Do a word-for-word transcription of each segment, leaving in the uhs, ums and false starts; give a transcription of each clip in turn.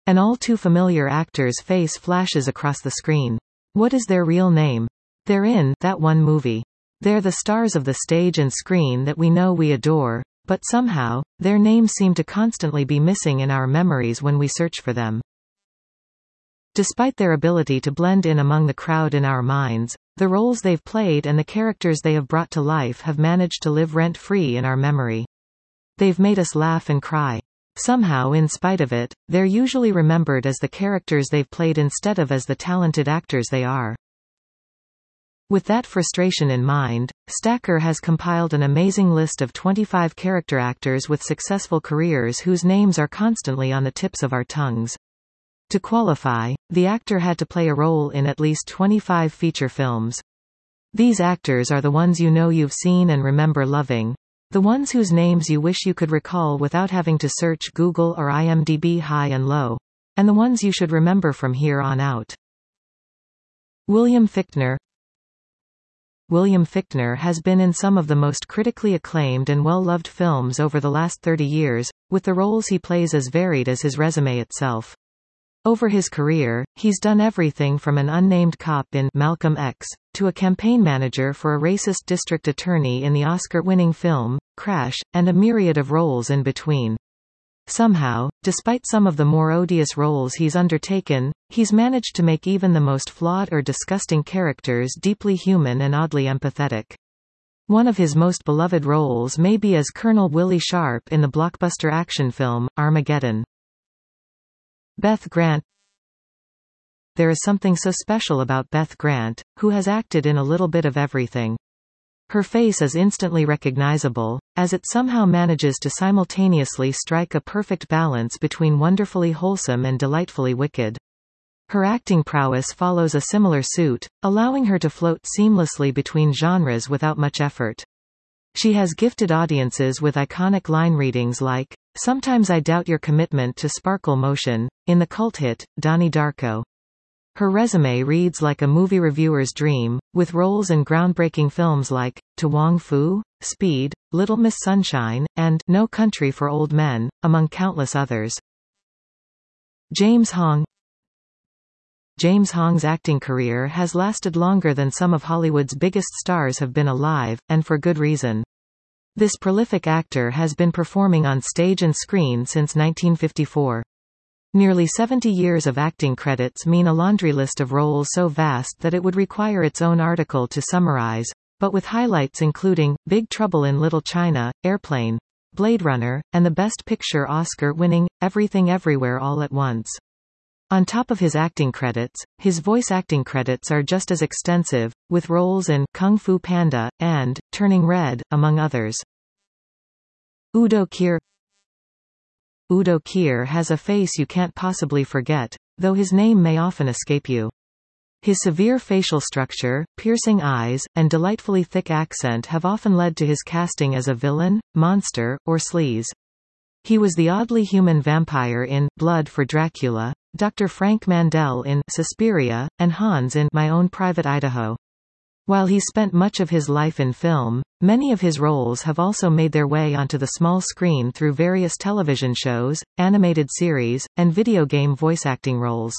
An all-too-familiar actor's face flashes across the screen. What is their real name? They're in that one movie. They're the stars of the stage and screen that we know we adore, but somehow, their names seem to constantly be missing in our memories when we search for them. Despite their ability to blend in among the crowd in our minds, the roles they've played and the characters they have brought to life have managed to live rent-free in our memory. They've made us laugh and cry. Somehow, in spite of it, they're usually remembered as the characters they've played instead of as the talented actors they are. With that frustration in mind, Stacker has compiled an amazing list of twenty-five character actors with successful careers whose names are constantly on the tips of our tongues. To qualify, the actor had to play a role in at least twenty-five feature films. These actors are the ones you know you've seen and remember loving, the ones whose names you wish you could recall without having to search Google or I M D B high and low, and the ones you should remember from here on out. William Fichtner. William Fichtner has been in some of the most critically acclaimed and well-loved films over the last thirty years, with the roles he plays as varied as his resume itself. Over his career, he's done everything from an unnamed cop in Malcolm X, to a campaign manager for a racist district attorney in the Oscar-winning film, Crash, and a myriad of roles in between. Somehow, despite some of the more odious roles he's undertaken, he's managed to make even the most flawed or disgusting characters deeply human and oddly empathetic. One of his most beloved roles may be as Colonel Willie Sharp in the blockbuster action film, Armageddon. Beth Grant. There is something so special about Beth Grant, who has acted in a little bit of everything. Her face is instantly recognizable, as it somehow manages to simultaneously strike a perfect balance between wonderfully wholesome and delightfully wicked. Her acting prowess follows a similar suit, allowing her to float seamlessly between genres without much effort. She has gifted audiences with iconic line readings like, "Sometimes I doubt your commitment to sparkle motion," in the cult hit, Donnie Darko. Her resume reads like a movie reviewer's dream, with roles in groundbreaking films like To Wong Foo, Speed, Little Miss Sunshine, and No Country for Old Men, among countless others. James Hong. James Hong's acting career has lasted longer than some of Hollywood's biggest stars have been alive, and for good reason. This prolific actor has been performing on stage and screen since nineteen fifty-four. Nearly seventy years of acting credits mean a laundry list of roles so vast that it would require its own article to summarize, but with highlights including Big Trouble in Little China, Airplane, Blade Runner, and the Best Picture Oscar-winning Everything Everywhere All at Once. On top of his acting credits, his voice acting credits are just as extensive, with roles in Kung Fu Panda and Turning Red, among others. Udo Kier. Udo Kier has a face you can't possibly forget, though his name may often escape you. His severe facial structure, piercing eyes, and delightfully thick accent have often led to his casting as a villain, monster, or sleaze. He was the oddly human vampire in Blood for Dracula, Doctor Frank Mandel in Suspiria, and Hans in My Own Private Idaho. While he spent much of his life in film, many of his roles have also made their way onto the small screen through various television shows, animated series, and video game voice acting roles.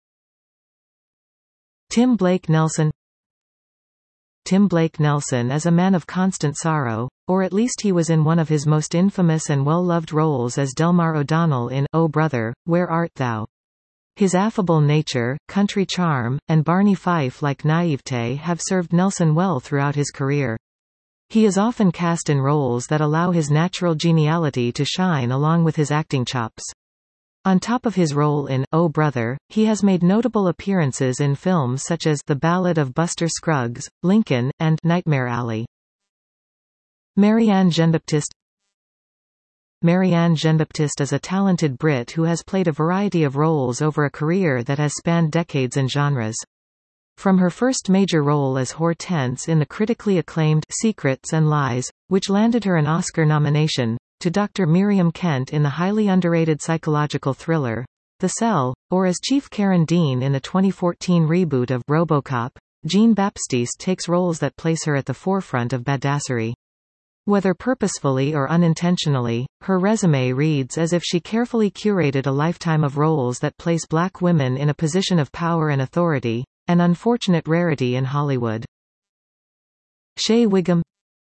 Tim Blake Nelson. Tim Blake Nelson is a man of constant sorrow, or at least he was in one of his most infamous and well-loved roles as Delmar O'Donnell in Oh Brother, Where Art Thou? His affable nature, country charm, and Barney Fife-like naivete have served Nelson well throughout his career. He is often cast in roles that allow his natural geniality to shine along with his acting chops. On top of his role in Oh Brother, he has made notable appearances in films such as The Ballad of Buster Scruggs, Lincoln, and Nightmare Alley. Marianne Jean-Baptiste. Marianne Jean-Baptiste is a talented Brit who has played a variety of roles over a career that has spanned decades and genres. From her first major role as Hortense in the critically acclaimed Secrets and Lies, which landed her an Oscar nomination, to Doctor Miriam Kent in the highly underrated psychological thriller, The Cell, or as Chief Karen Dean in the twenty fourteen reboot of RoboCop, Jean Baptiste takes roles that place her at the forefront of badassery. Whether purposefully or unintentionally, her resume reads as if she carefully curated a lifetime of roles that place black women in a position of power and authority, an unfortunate rarity in Hollywood. Shea Whigham.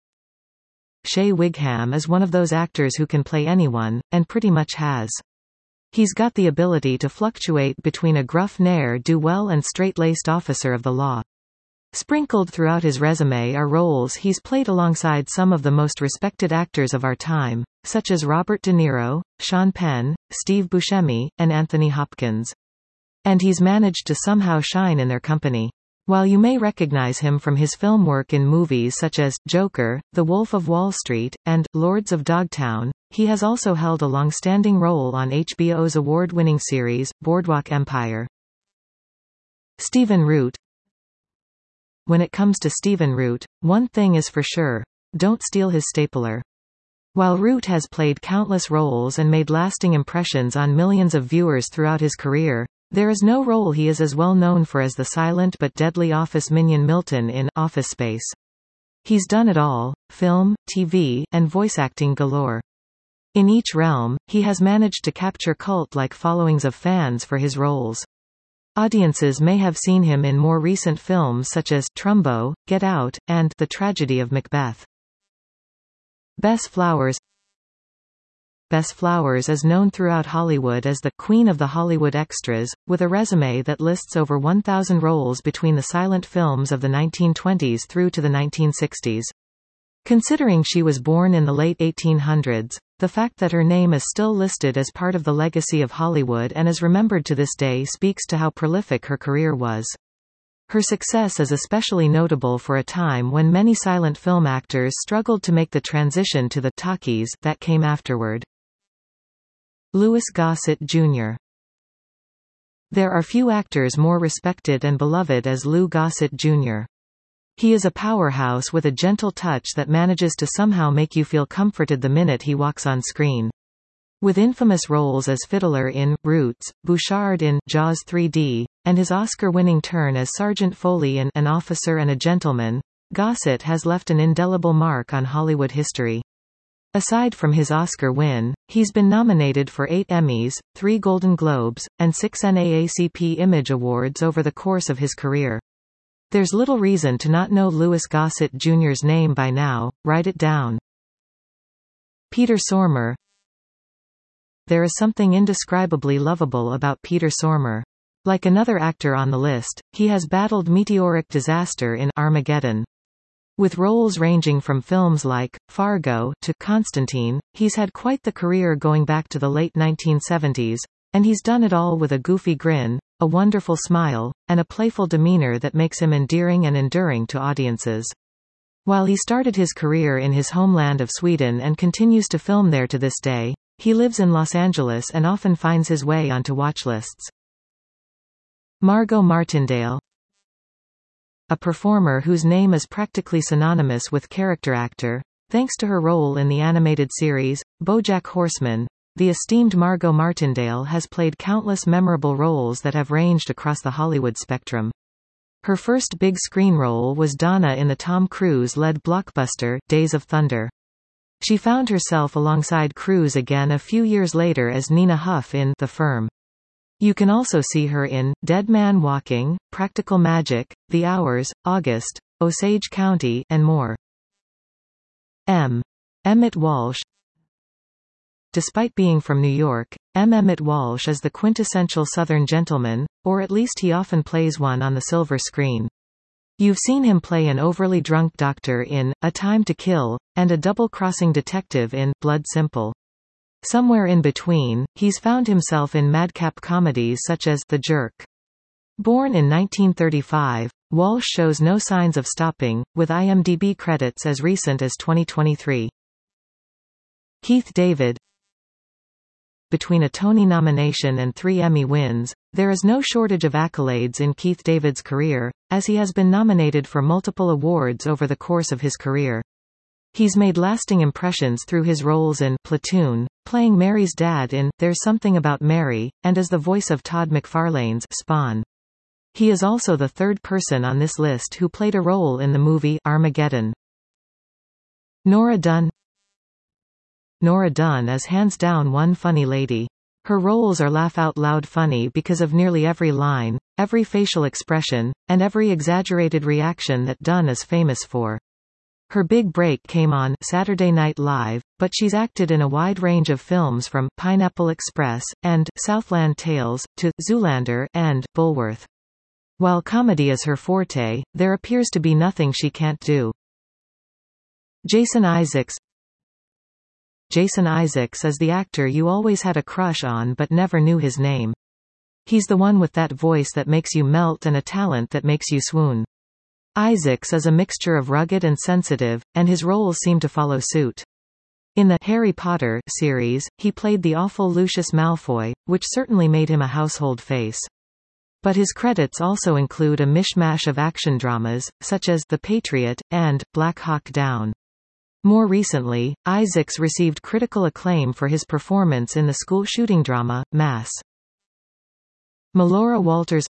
Shea Whigham is one of those actors who can play anyone, and pretty much has. He's got the ability to fluctuate between a gruff ne'er-do-well and straight-laced officer of the law. Sprinkled throughout his resume are roles he's played alongside some of the most respected actors of our time, such as Robert De Niro, Sean Penn, Steve Buscemi, and Anthony Hopkins. And he's managed to somehow shine in their company. While you may recognize him from his film work in movies such as Joker, The Wolf of Wall Street, and Lords of Dogtown, he has also held a long-standing role on H B O's award-winning series, Boardwalk Empire. Stephen Root. When it comes to Stephen Root, one thing is for sure: don't steal his stapler. While Root has played countless roles and made lasting impressions on millions of viewers throughout his career, there is no role he is as well known for as the silent but deadly office minion Milton in Office Space. He's done it all: film, T V, and voice acting galore. In each realm, he has managed to capture cult-like followings of fans for his roles. Audiences may have seen him in more recent films such as Trumbo, Get Out, and The Tragedy of Macbeth. Bess Flowers. Bess Flowers is known throughout Hollywood as the Queen of the Hollywood Extras, with a resume that lists over one thousand roles between the silent films of the nineteen twenties through to the nineteen sixties. Considering she was born in the late eighteen hundreds, the fact that her name is still listed as part of the legacy of Hollywood and is remembered to this day speaks to how prolific her career was. Her success is especially notable for a time when many silent film actors struggled to make the transition to the talkies that came afterward. Louis Gossett Junior There are few actors more respected and beloved as Lou Gossett Junior He is a powerhouse with a gentle touch that manages to somehow make you feel comforted the minute he walks on screen. With infamous roles as Fiddler in Roots, Bouchard in Jaws three D, and his Oscar-winning turn as Sergeant Foley in An Officer and a Gentleman, Gossett has left an indelible mark on Hollywood history. Aside from his Oscar win, he's been nominated for eight Emmys, three Golden Globes, and six N double A C P Image Awards over the course of his career. There's little reason to not know Louis Gossett Junior's name by now. Write it down. Peter Stormare. There is something indescribably lovable about Peter Stormare. Like another actor on the list, he has battled meteoric disaster in Armageddon. With roles ranging from films like Fargo to Constantine, he's had quite the career going back to the late nineteen seventies, and he's done it all with a goofy grin, a wonderful smile, and a playful demeanor that makes him endearing and enduring to audiences. While he started his career in his homeland of Sweden and continues to film there to this day, he lives in Los Angeles and often finds his way onto watch lists. Margot Martindale. A performer whose name is practically synonymous with character actor, thanks to her role in the animated series, BoJack Horseman. The esteemed Margot Martindale has played countless memorable roles that have ranged across the Hollywood spectrum. Her first big screen role was Donna in the Tom Cruise-led blockbuster, Days of Thunder. She found herself alongside Cruise again a few years later as Nina Huff in The Firm. You can also see her in Dead Man Walking, Practical Magic, The Hours, August, Osage County, and more. M. Emmett Walsh. Despite being from New York, M. Emmett Walsh is the quintessential Southern gentleman, or at least he often plays one on the silver screen. You've seen him play an overly drunk doctor in A Time to Kill, and a double-crossing detective in Blood Simple. Somewhere in between, he's found himself in madcap comedies such as The Jerk. Born in nineteen thirty-five, Walsh shows no signs of stopping, with IMDb credits as recent as twenty twenty-three. Keith David. Between a Tony nomination and three Emmy wins, there is no shortage of accolades in Keith David's career, as he has been nominated for multiple awards over the course of his career. He's made lasting impressions through his roles in Platoon, playing Mary's dad in There's Something About Mary, and as the voice of Todd McFarlane's Spawn. He is also the third person on this list who played a role in the movie Armageddon. Nora Dunn. Nora Dunn is hands down one funny lady. Her roles are laugh-out-loud funny because of nearly every line, every facial expression, and every exaggerated reaction that Dunn is famous for. Her big break came on Saturday Night Live, but she's acted in a wide range of films from Pineapple Express and Southland Tales to Zoolander and Bulworth. While comedy is her forte, there appears to be nothing she can't do. Jason Isaacs. Jason Isaacs is the actor you always had a crush on but never knew his name. He's the one with that voice that makes you melt and a talent that makes you swoon. Isaacs is a mixture of rugged and sensitive, and his roles seem to follow suit. In the Harry Potter series, he played the awful Lucius Malfoy, which certainly made him a household face. But his credits also include a mishmash of action dramas, such as The Patriot and Black Hawk Down. More recently, Isaacs received critical acclaim for his performance in the school shooting drama, Mass. Melora Walters.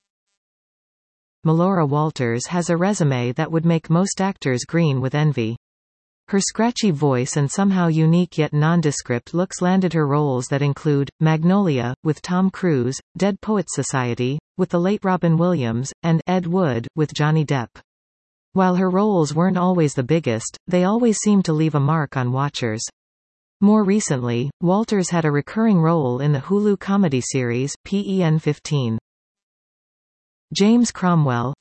Melora Walters has a resume that would make most actors green with envy. Her scratchy voice and somehow unique yet nondescript looks landed her roles that include Magnolia, with Tom Cruise, Dead Poets Society, with the late Robin Williams, and Ed Wood, with Johnny Depp. While her roles weren't always the biggest, they always seemed to leave a mark on watchers. More recently, Walters had a recurring role in the Hulu comedy series, P E N fifteen. James Cromwell.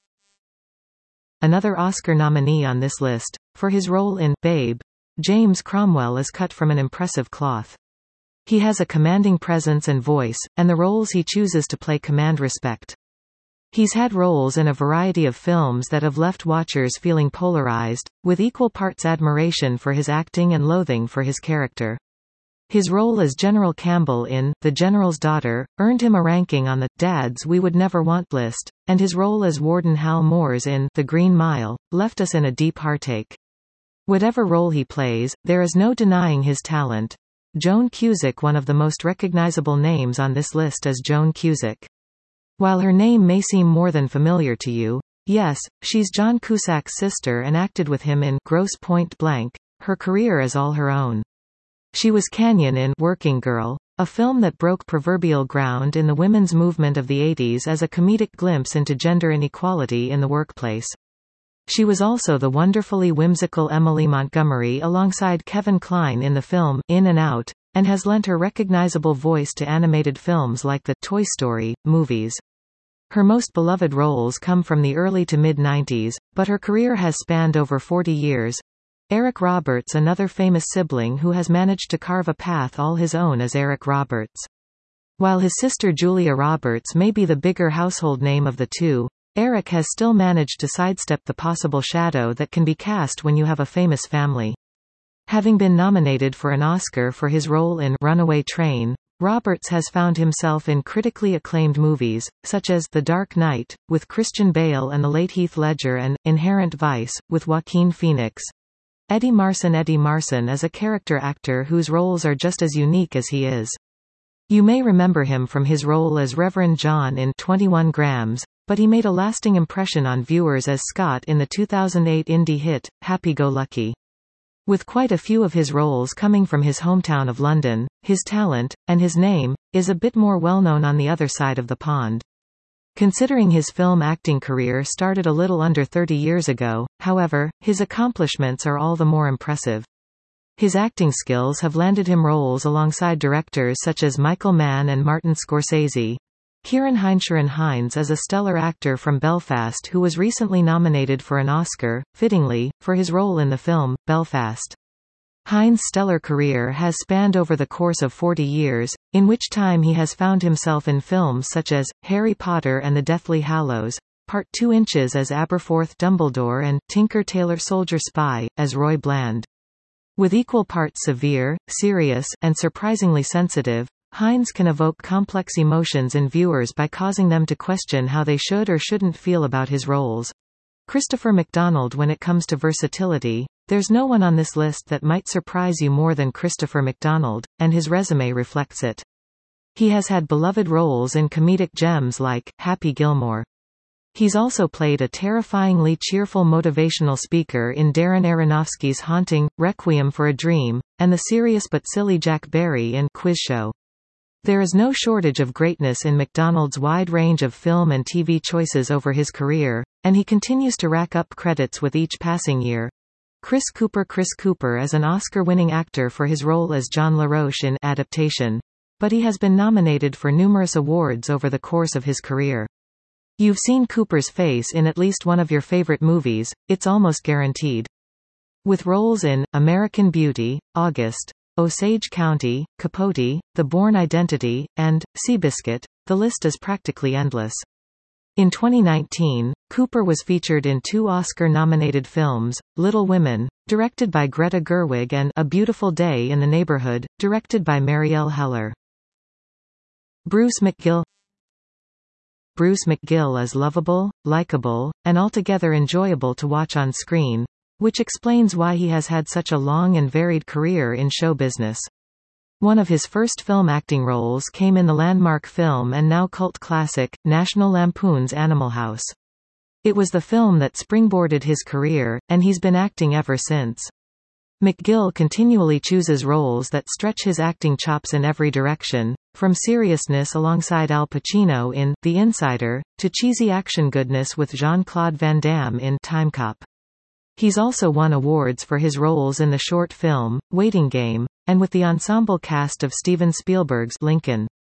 Another Oscar nominee on this list. For his role in Babe, James Cromwell is cut from an impressive cloth. He has a commanding presence and voice, and the roles he chooses to play command respect. He's had roles in a variety of films that have left watchers feeling polarized, with equal parts admiration for his acting and loathing for his character. His role as General Campbell in The General's Daughter earned him a ranking on the Dads We Would Never Want list, and his role as Warden Hal Moores in The Green Mile left us in a deep heartache. Whatever role he plays, there is no denying his talent. Joan Cusack. One of the most recognizable names on this list is Joan Cusack. While her name may seem more than familiar to you, yes, she's John Cusack's sister and acted with him in Grosse Pointe Blank. Her career is all her own. She was Canyon in Working Girl, a film that broke proverbial ground in the women's movement of the eighties as a comedic glimpse into gender inequality in the workplace. She was also the wonderfully whimsical Emily Montgomery alongside Kevin Kline in the film In and Out, and has lent her recognizable voice to animated films like the Toy Story movies. Her most beloved roles come from the early to mid-nineties, but her career has spanned over forty years. Eric Roberts. Another famous sibling who has managed to carve a path all his own is Eric Roberts. While his sister Julia Roberts may be the bigger household name of the two, Eric has still managed to sidestep the possible shadow that can be cast when you have a famous family. Having been nominated for an Oscar for his role in Runaway Train, Roberts has found himself in critically acclaimed movies, such as The Dark Knight, with Christian Bale and the late Heath Ledger, and Inherent Vice, with Joaquin Phoenix. Eddie Marsan. Eddie Marsan is a character actor whose roles are just as unique as he is. You may remember him from his role as Reverend John in twenty-one grams, but he made a lasting impression on viewers as Scott in the two thousand eight indie hit, Happy Go Lucky. With quite a few of his roles coming from his hometown of London, his talent, and his name, is a bit more well-known on the other side of the pond. Considering his film acting career started a little under thirty years ago, however, his accomplishments are all the more impressive. His acting skills have landed him roles alongside directors such as Michael Mann and Martin Scorsese. Kieran Heinz is a stellar actor from Belfast who was recently nominated for an Oscar, fittingly, for his role in the film, Belfast. Hines' stellar career has spanned over the course of forty years, in which time he has found himself in films such as Harry Potter and the Deathly Hallows, Part two Inches as Aberforth Dumbledore, and Tinker Tailor Soldier Spy, as Roy Bland. With equal parts severe, serious, and surprisingly sensitive, Hines can evoke complex emotions in viewers by causing them to question how they should or shouldn't feel about his roles. Christopher McDonald. When it comes to versatility, there's no one on this list that might surprise you more than Christopher McDonald, and his resume reflects it. He has had beloved roles in comedic gems like Happy Gilmore. He's also played a terrifyingly cheerful motivational speaker in Darren Aronofsky's haunting, Requiem for a Dream, and the serious but silly Jack Barry in Quiz Show. There is no shortage of greatness in McDonald's wide range of film and T V choices over his career, and he continues to rack up credits with each passing year. Chris Cooper Chris Cooper is an Oscar-winning actor for his role as John LaRoche in Adaptation, but he has been nominated for numerous awards over the course of his career. You've seen Cooper's face in at least one of your favorite movies, it's almost guaranteed. With roles in American Beauty, August, Osage County, Capote, The Bourne Identity, and Seabiscuit, the list is practically endless. In twenty nineteen, Cooper was featured in two Oscar-nominated films, Little Women, directed by Greta Gerwig, and A Beautiful Day in the Neighborhood, directed by Marielle Heller. Bruce McGill Bruce McGill is lovable, likable, and altogether enjoyable to watch on screen, which explains why he has had such a long and varied career in show business. One of his first film acting roles came in the landmark film and now cult classic, National Lampoon's Animal House. It was the film that springboarded his career, and he's been acting ever since. McGill continually chooses roles that stretch his acting chops in every direction, from seriousness alongside Al Pacino in The Insider, to cheesy action goodness with Jean-Claude Van Damme in Time Cop. He's also won awards for his roles in the short film, Waiting Game, and with the ensemble cast of Steven Spielberg's Lincoln.